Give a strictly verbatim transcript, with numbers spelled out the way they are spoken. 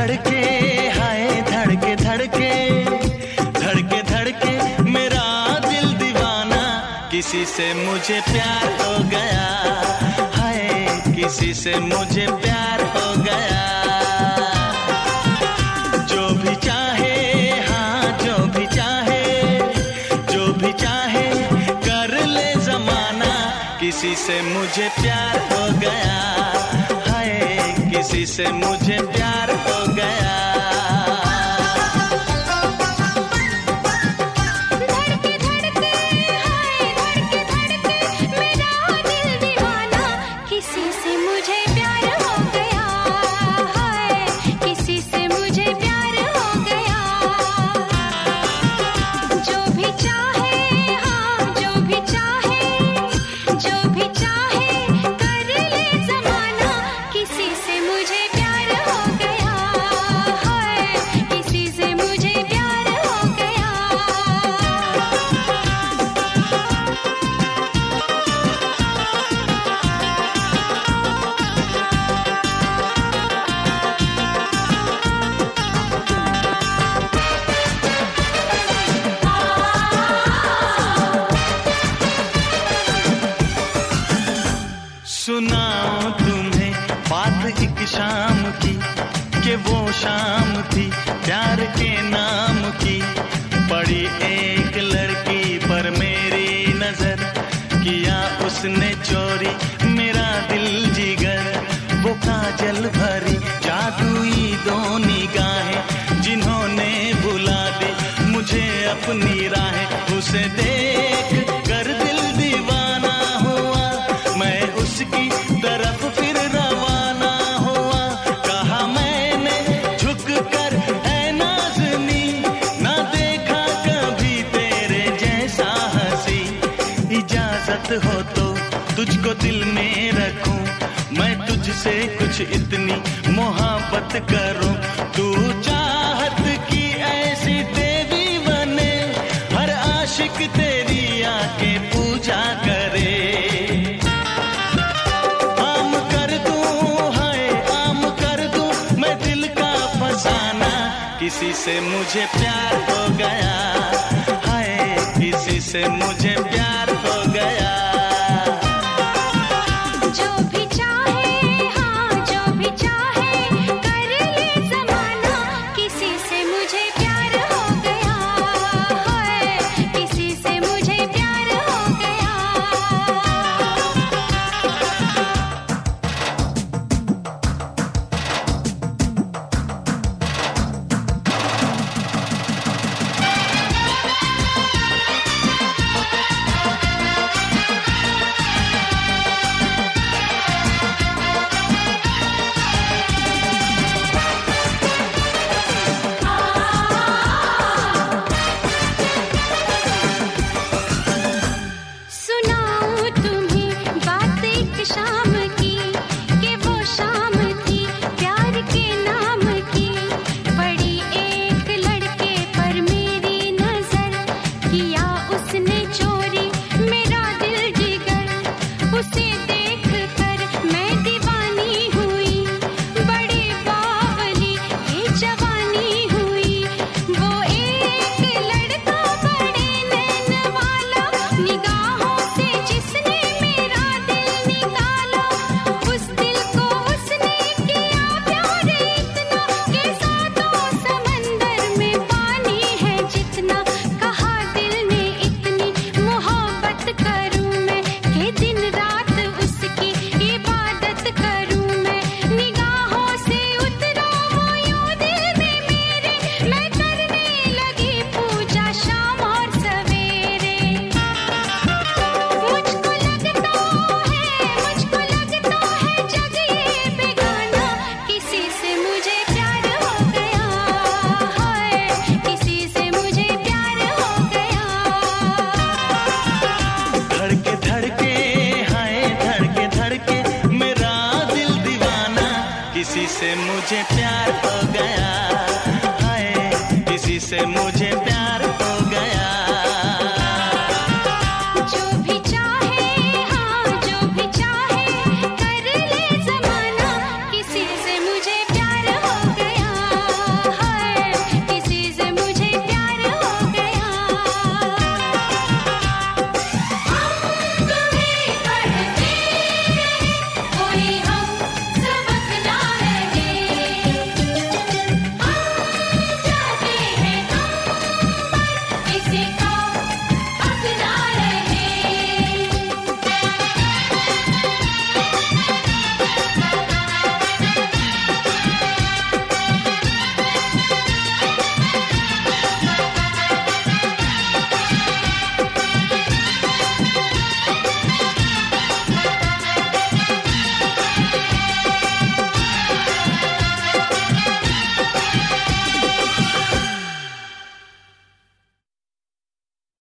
धड़के हाय धड़के धड़के धड़के धड़के मेरा दिल दीवाना, किसी से मुझे प्यार हो गया, हाय किसी से मुझे प्यार हो गया। जो भी चाहे हाँ जो भी चाहे जो भी चाहे कर ले जमाना, किसी से मुझे प्यार हो गया, हाय किसी से मुझे प्यार हो गया। धड़के धड़के हाय धड़के धड़के मेरा दिल दीवाना, किसी से मुझे प्यार हो गया, हाय किसी से मुझे प्यार हो गया। जो भी चाहे हाँ जो भी चाहे जो भी चाहे कर ले जमाना, किसी से मुझे प्यार हो गया, हाय किसी से मुझे प्यार हो गया। सुनाऊं तुम्हें बात एक शाम की, कि वो शाम थी प्यार के नाम की। पड़ी एक लड़की पर मेरी नजर, किया उसने चोरी मेरा दिल जिगर। वो काजल भरी जादुई दो निगाहें, जिन्होंने बुला दी मुझे अपनी राहें। उसे देख कर दिल दीवाना हुआ, मैं उसकी तरफ फिर रवाना हुआ। कहा मैंने झुक कर ऐ नाज़नी, ना देखा कभी तेरे जैसा हंसी। इजाजत हो तो तुझको दिल में रखूं, मैं तुझसे कुछ इतनी मोहब्बत करूं। तू चाहत की ऐसी देवी बने, हर आशिक तेरी आके पूजा करे। आम कर दूं हाय आम कर दूं मैं दिल का फसाना, किसी से मुझे प्यार हो गया, हाय किसी से मुझे प्यार हो गया। जो भी चाहे हाँ जो भी चाहे कर ले जमाना, किसी से मुझे प्यार हो गया, हाय किसी से मुझे प्यार हो गया। सुनाऊं तुम्हें बात एक शाम की, कि वो शाम थी प्यार के नाम की। पड़ी एक लड़के पर मेरी नजर, किया उसने चोरी मेरा दिल जिगर। उसे देख कर मैं दीवानी हुई, बड़ी बावली ये जवानी हुई। वो एक लड़का बड़े नैन वाला, निगाहों से जिसने मेरा दिल निकाला। उस दिल को उसने किया प्यार इतना, कि सातों समंदर में पानी है जितना। कहा दिल ने इतनी मोहब्बत करूं मैं, कि दिन रात उसकी इबादत करूं मैं। निगाहों से उतरा वो यूं दिल में मेरे, मैं करने लगी पूजा शाम और सवेरे। मुझको लगता है मुझको लगता है जग ये बेगाना, किसी से मुझे प्यार हो गया, हाय किसी से मुझे प्यार हो गया। धड़के धड़के हाय धड़के धड़के मेरा दिल दीवाना, किसी से मुझे प्यार हो गया, हाय किसी से मुझे